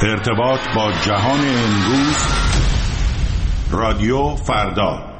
ارتباط با جهان امروز، رادیو فردا.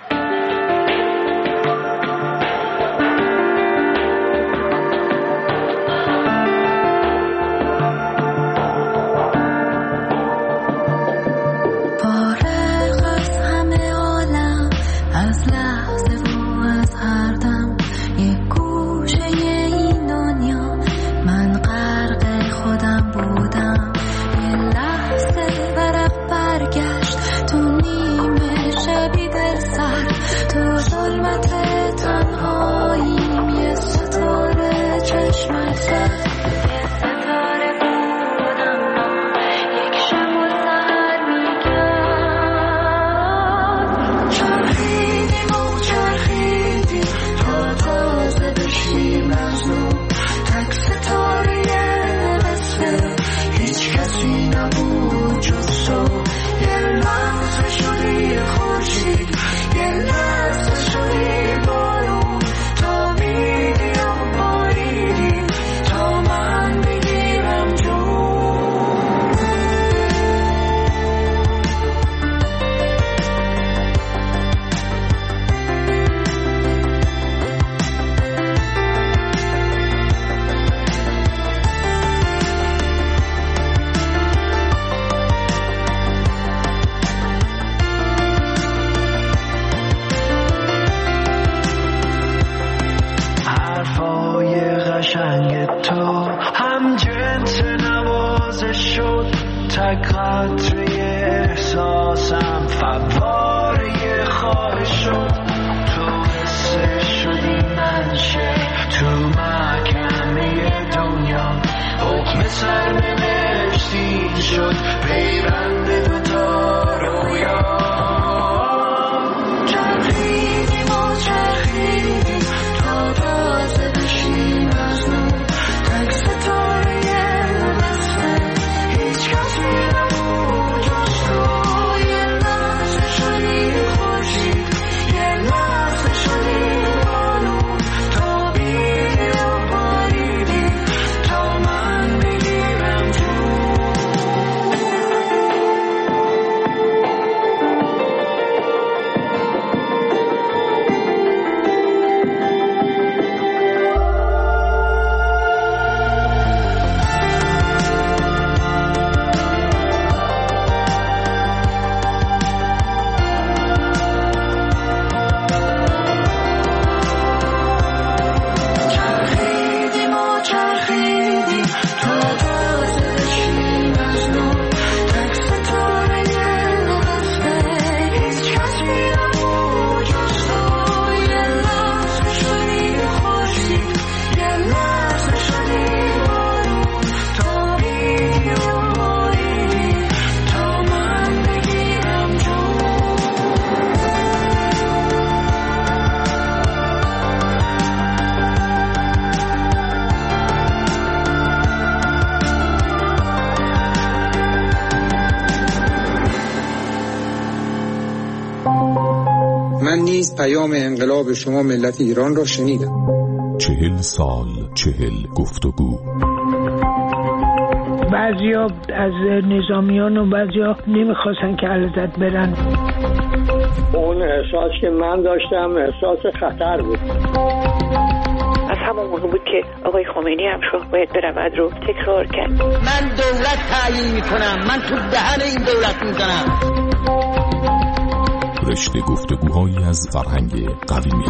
من نیز پیام انقلاب شما ملت ایران را شنیدم. 40 سال 40 گفتگو. بعضیا از نظامیان و بعضیا نمیخواستن که علیزاده برن. اون احساس که من داشتم احساس خطر بود. از همون موقع بود که آقای خمینی هم شد باید برود رو تکرار کرد. من دولت تعیین میکنم، من تو دهن این دولت میزنم. رشته گفتگوهایی از فرهنگ قدیمی.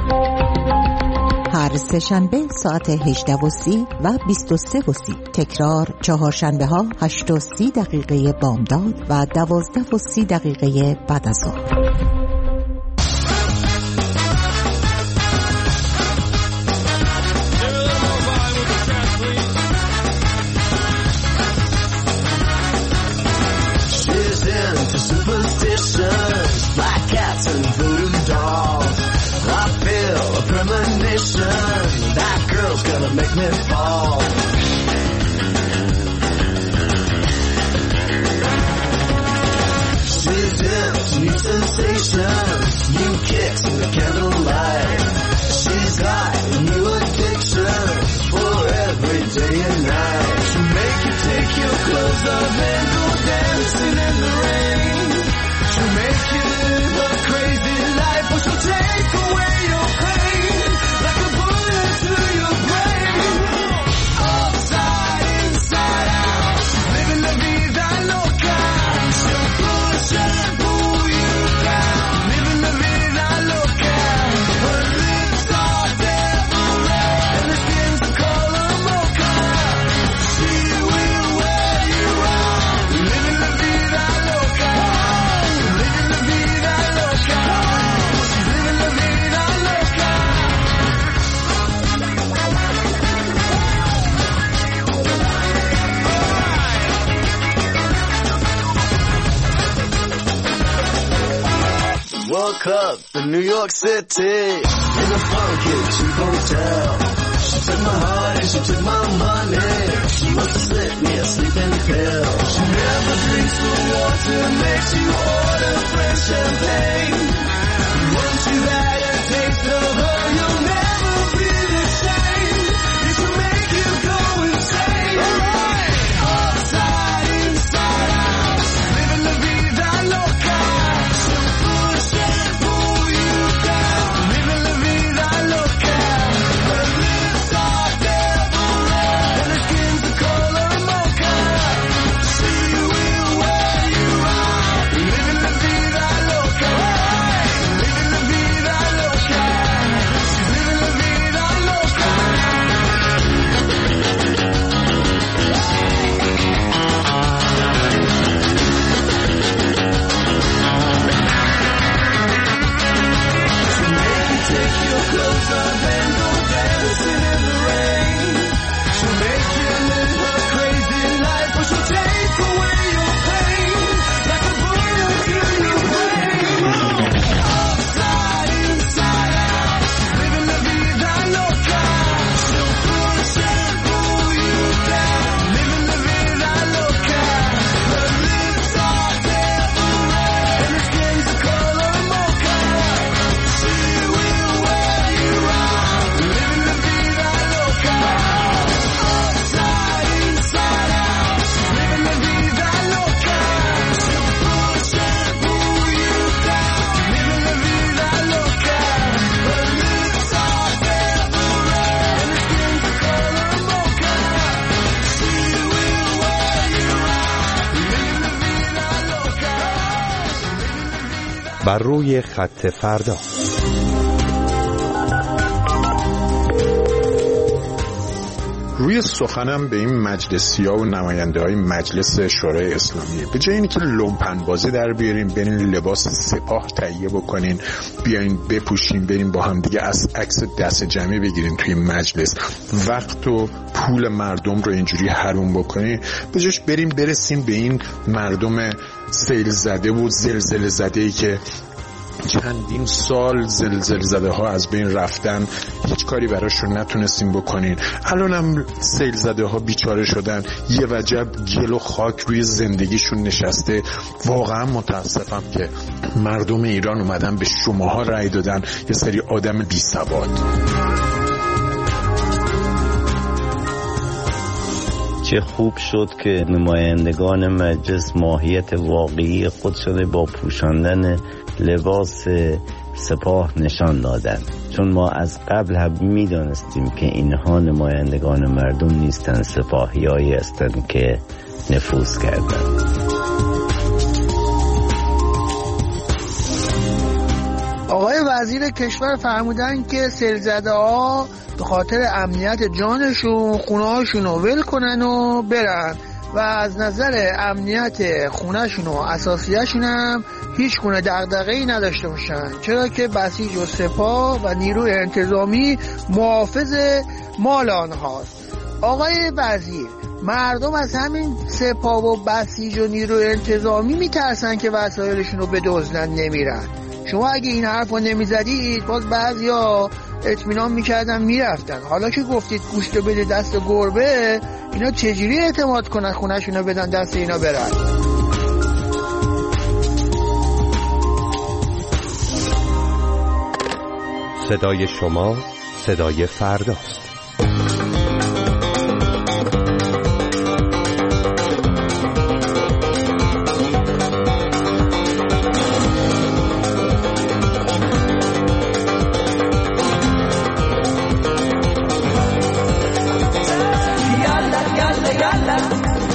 هر سه‌شنبه ساعت 18:30 و 23:30. تکرار چهارشنبه ها 8:30 بامداد و 12:30 بعد از ظهر. Make me fall. She's into new sensations, new kicks in the candlelight. She's got new addictions for every day and night. She'll make you take your clothes clothes off and go dancing in the rain. She'll make you live a crazy life, but she'll take away your pain like a bullet to your brain. Upside, inside out, she's living la vida loca. She'll push and pull you down, living la vida loca. Her lips are devil red and her skin's the color mocha. She will wear you out, living la vida loca. Living la vida loca. She's living la vida loca. Woke up in New York City in a funky cheap hotel. She took my heart and she took my money. She must have slipped me a sleeping pill. She never drinks the water, makes you order French champagne. Once you've had a taste of her, you'll never be the same. It should make you go insane. Upside, inside out, living la vida loca. She'll push and pull you down, living la vida loca. Her lips are devil red and her skin's the color mocha. She will wear you out, living la vida loca. Living la vida loca. She's living la vida loca. She'll make you take your clothes off and go dancing in the rain. She'll make you live a crazy life, but she'll take away your pain like a bullet to your brain. Upside, inside out, living la vida loca. She'll push and pull you down, living la vida loca. Her lips are devil red and her skin's the color mocha. She will wear you out, living la vida loca. Upside, inside out, living la vida loca. She'll push and pull you down, living la vida loca. Her lips are devil red and her skin's the color mocha. She will wear you out, living la vida loca. بر روی خط فردا. روی سخنم به این مجلسی‌ها و نماینده‌های مجلس شورای اسلامی به جای اینکه لومپن بازی در بیاریم، برین لباس سپاه تهیه بکنین، بیاین بپوشین، بریم با هم دیگه از عکس دست جمعی بگیرین توی مجلس، وقت و پول مردم رو اینجوری حروم بکنین، به جاش بریم برسیم به این مردم سیل زده و زلزله زده‌ای که چندین سال زلزله زده ها از بین رفتن، هیچ کاری براشون نتونستیم بکنین. الان هم سیل زده ها بیچاره شدن، یه وجب گل و خاک روی زندگیشون نشسته. واقعا متاسفم که مردم ایران اومدن به شماها رأی دادن، یه سری آدم بی سواد. چه خوب شد که نمایندگان مجلس ماهیت واقعی خودشون با پوشاندن لباس سپاه نشان دادن، چون ما از قبل هم میدانستیم که اینها نمایندگان مردم نیستن، سپاهیایی هستند که نفوذ کردند. آقای وزیر کشور فرمودن که سیلزده ها به خاطر امنیت جانشون خونه هاشون رو ول کنن و برن و از نظر امنیت خونهشون و اساسیه‌شون هم هیچ گونه دغدغه‌ای نداشته باشن، چرا که بسیج و سپاه و نیروی انتظامی محافظ مال آنهاست. آقای وزیر، مردم از همین سپاه و بسیج و نیروی انتظامی میترسن که وسایلشون رو بدزدن، نمیرن. شما اگه این حرف رو نمیزدید باز بعضیا اطمینان میکردن میرفتن. حالا که گفتید گوشت رو بده دست گربه، اینا چجوری اعتماد کنن خونه‌شون رو بدن دست اینا برن؟ صدای شما صدای فرداست.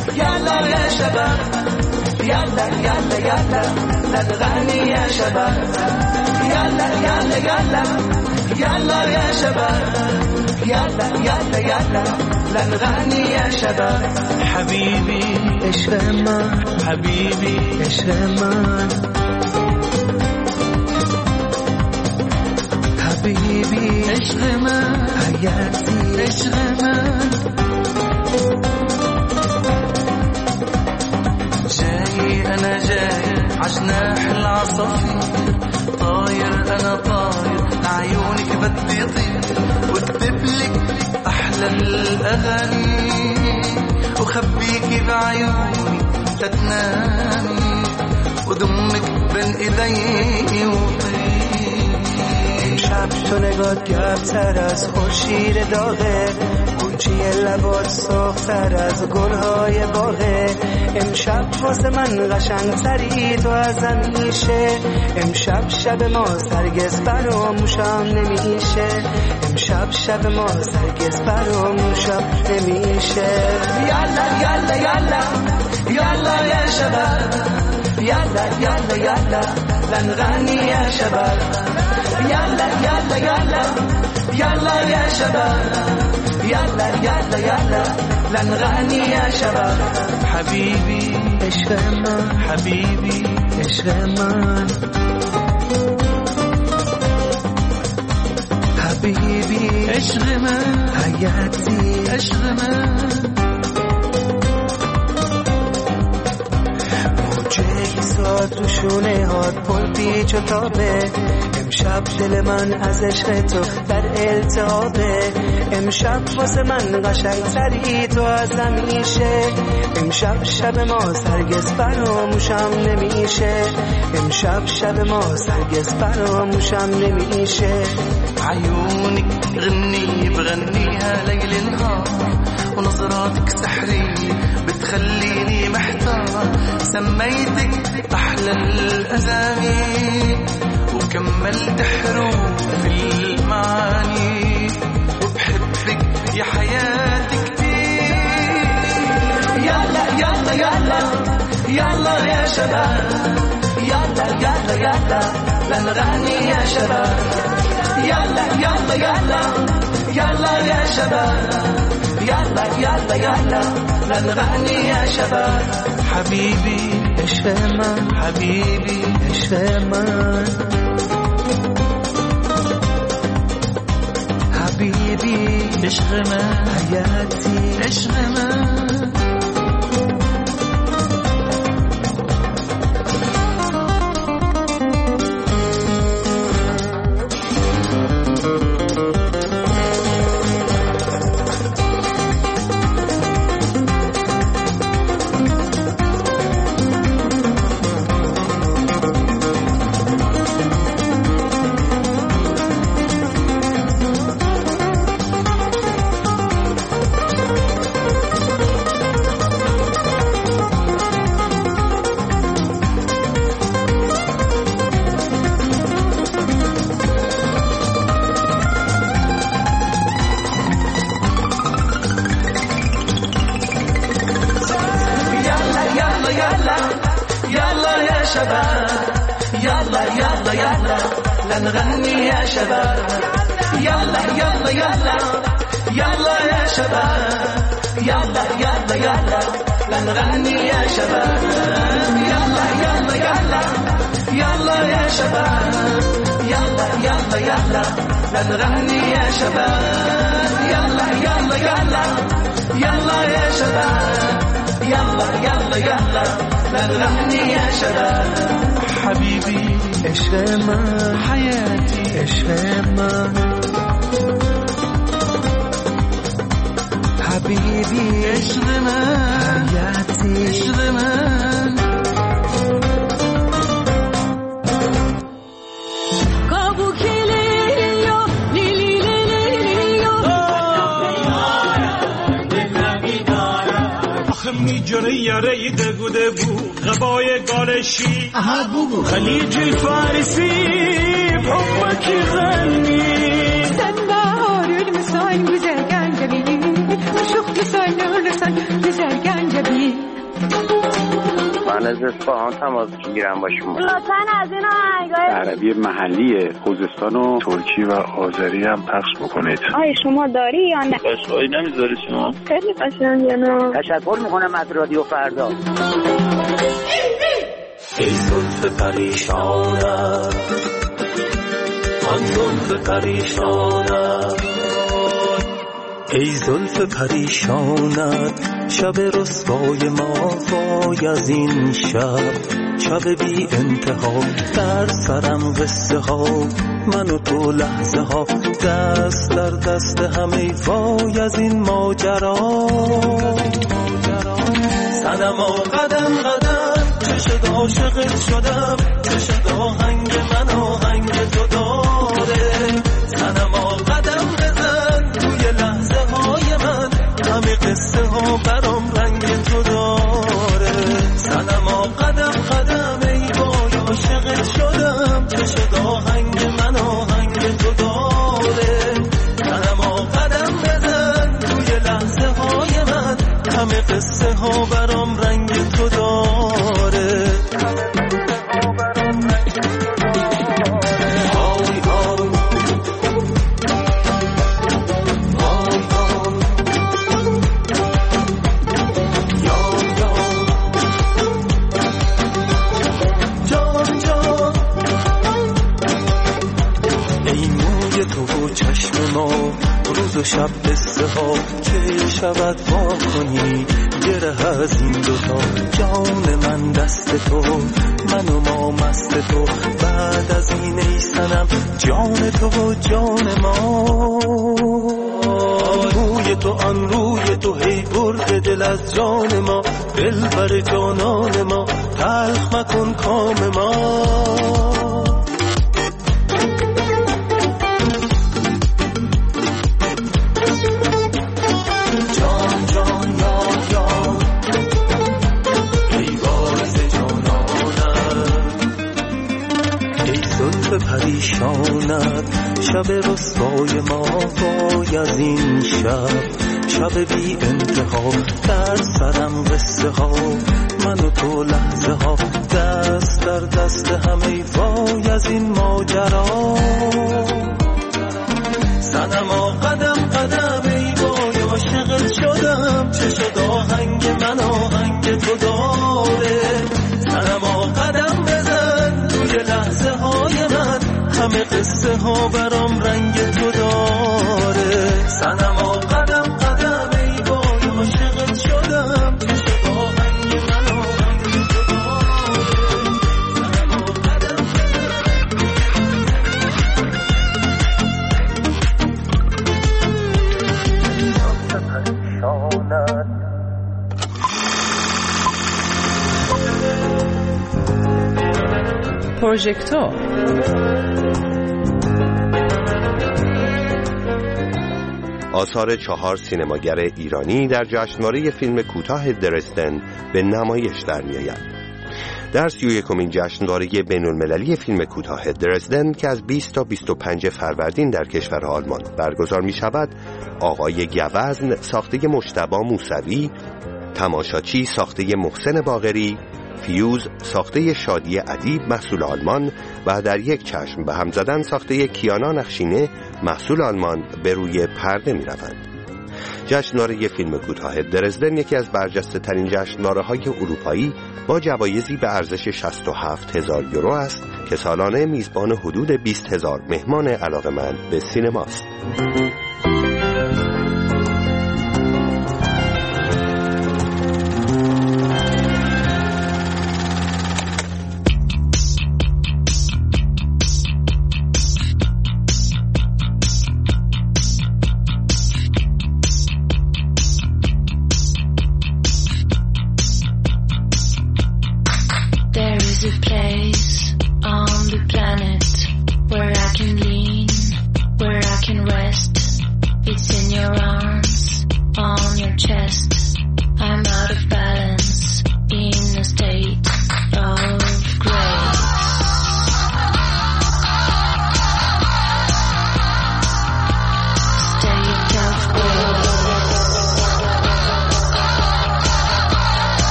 يلا يا شباب يلا يلا يلا نغني يا شباب يلا يلا يلا يلا يا شباب يلا يلا يلا نغني يا شباب حبيبي اشرمان حبيبي اشرمان حبيبي اشرمان حياتي اشرمان جاي انا جاي عجناح العصافير طاير انا طاير لعيونك بدي اطير واكتب لك احلى الاغاني وخبيكي بعيوني تتنامي ودمك بين ايدي وطير امشب تو نگات گرمتر از خورشید داغه گونچی لبات سرختر از گلهای باغه امشب واسه من قشنگتری تو از همیشه امشب شب ما هرگز فراموشم نمیشه امشب شب ما هرگز فراموشم نمیشه یالا یالا یالا یالا یا شباب یالا یالا یالا نغنی یا شباب یالا یالا یالا یالا یا شباب یالا یالا یالا نغنی یا شباب حبیبی عشق من حبیبی عشق من حبیبی عشق من حیاتی عشق من موجه تو شونه هات پل پیچ و تابه امشب دل من از عشق تو در التهابه امشب واسه من قشنگتری تو از همیشه امشب شب ما هرگز فراموشم نمیشه امشب شب ما هرگز فراموشم نمیشه عيونك غني بغنيها ليل نهار ونظراتك سحرية بتخليني محتار سميتك أحلى الأسامي وكملت حروف المعاني وبحبك يا حياتي كتير يلا يلا يلا يلا يا شباب يلا يلا يلا لنغني يا شباب يلا يلا يلا يلا يا شباب يلا يلا يلا نغني يا شباب حبيبي اشفامان حبيبي اشفامان حبيبي اشفامان حياتي اشفامان نغني يا شباب يلا يلا يلا يلا يا شباب يلا يلا يلا نغني يا شباب يلا يلا يلا يلا يا شباب يلا يلا يلا نغني يا شباب يلا يلا يلا يلا يا شباب يلا يلا يلا نغني يا شباب حبيبي اشفامان حياتي اشفامان حبيبي اشفامان حياتي اشفامان میجره یاره دگو دگو غبای گالشی خلیج الفارسی بحبك يغني سنبار المسان وزرقان جبين وشوق لسان ولسان وزرقان جبين من از اصفهان تماس میگیرم با شما. لطفاً از این آهنگای عربی محلی خوزستان و ترکی و آذری هم پخش بکنید. آیا شما داری یا نه؟ قشنگی نمیذاری شما؟ خیلی قشنگه نه. تشکر میکنم از رادیو فردا. ای زلف پریشانم، آن زلف پریشانم، ای زلف پریشانت، شب رسوای ما وای از این شب بی انتها، در سرم قصه ها من و تو لحظه ها، دست در دست همه وای از این ماجرا. صنما قدم قدم چشد عاشقت شدم، چشد آهنگ من آهنگ تو داره. صنما قدم بزن توی لحظه های من، همه قصه ها برام رنگ تو داره. صنما قدم قدم ای وای عاشقت شدم، چشد آهنگ من آهنگ تو داره. صنما قدم بزن توی لحظه های من، همه قصه ها برام رنگ تو داره. روز و شب قصه ها که شود وا کنی، گره از این دوتا، جان من دست تو، من و ما مست تو، بعد از این ای صنم جان تو و جان ما. روی تو آن روی تو هی برد دل از جان ما، دل بر جانان ما، تلخ مکن کام ما. پریشانت، شب رسوای ما وای از این شب بی انتها، در سرم قصه ها من و تو لحظه ها، دست در دست همه وای از این ماجرا. صنما قدم قدم ای وای عاشقت شدم، چه شد آهنگ من آهنگ تو داره. صنما قدم بزن توی لحظه های من، همه قصه ها برام رنگ تو داره. صنما قدم قدم ای وای عاشقت شدم، چه شد آهنگ من آهنگ تو داره. صنما قدم پروژکتور آثار 4 سینماگر ایرانی در جشنواره فیلم کوتاه درزدن به نمایش در می‌آید. در 31مین جشنواره بین‌المللی فیلم کوتاه درزدن که از 20 تا 25 فروردین در کشور آلمان برگزار می‌شود، آقای گوزن ساخته مجتبی موسوی، تماشاچی ساخته محسن باقری، فیوز ساخته شادی ادیب محصول آلمان و در یک چشم به هم زدن ساخته کیانا نخشینه محصول آلمان به روی پرده می روند. جشنواره فیلم کوتاه درزدن یکی از برجسته ترین جشنواره های اروپایی با جوایزی به ارزش 67,000 یورو است که سالانه میزبان حدود 20,000 مهمان علاقه‌مند به سینماست.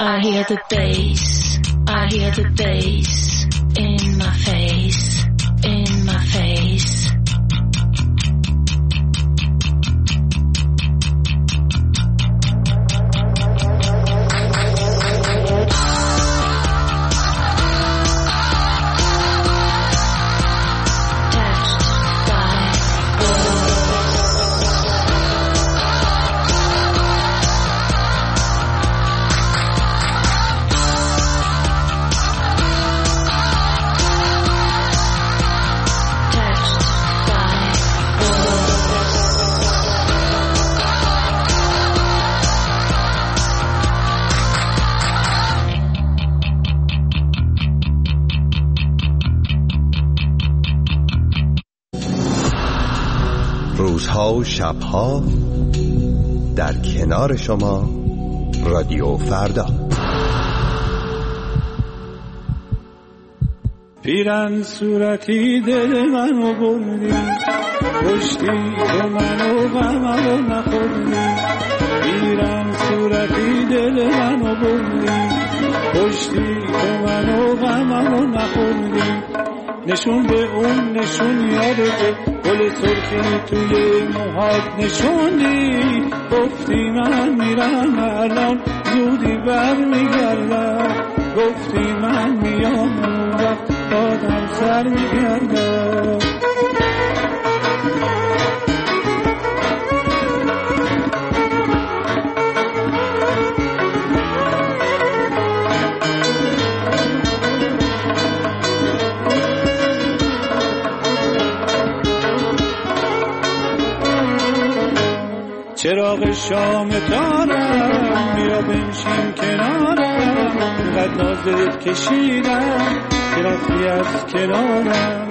I hear the bass, I hear the bass in my face, in my face. روزها و شبها در کنار شما رادیو فردا. پیرن صورتی دل منو بردی، پشتی تو منو غممو نخوردی. پیرن صورتی دل منو بردی، پشتی تو منو غممو نخوردی. نشون به اون نشون یادته، گل سرخی توی موهات نشوندی. گفتی من میرم الان زودی برمیگردم، گفتی من میام اون وقت بادم سر میگردم. چراغ شام تارم بیا بنشین کنارم، اینقدر نازت کشیدم که رفتی از کنارم.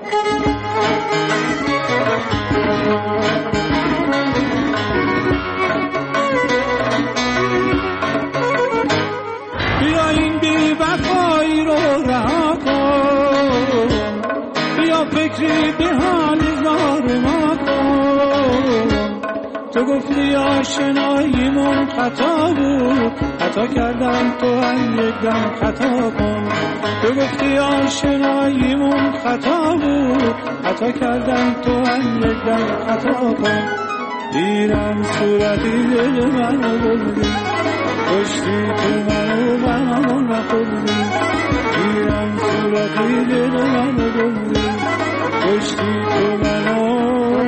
بیا این بی وفایی رو رها کن، بیا فکری به حال زار ما کن. تو گفتی آشناییمون خطا بود، خطا کردم تو هم یک دم خطا کن. تو گفتی آشناییمون خطا بود، خطا کردم تو هم یک دم خطا کن. دیرم صورتی دل منو بردی، پشتی تو منو غممو نخوردی. دیرم صورتی دل منو بردی، پشتی تو منو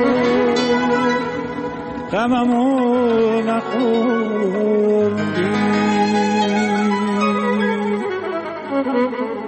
غممو نخوردی.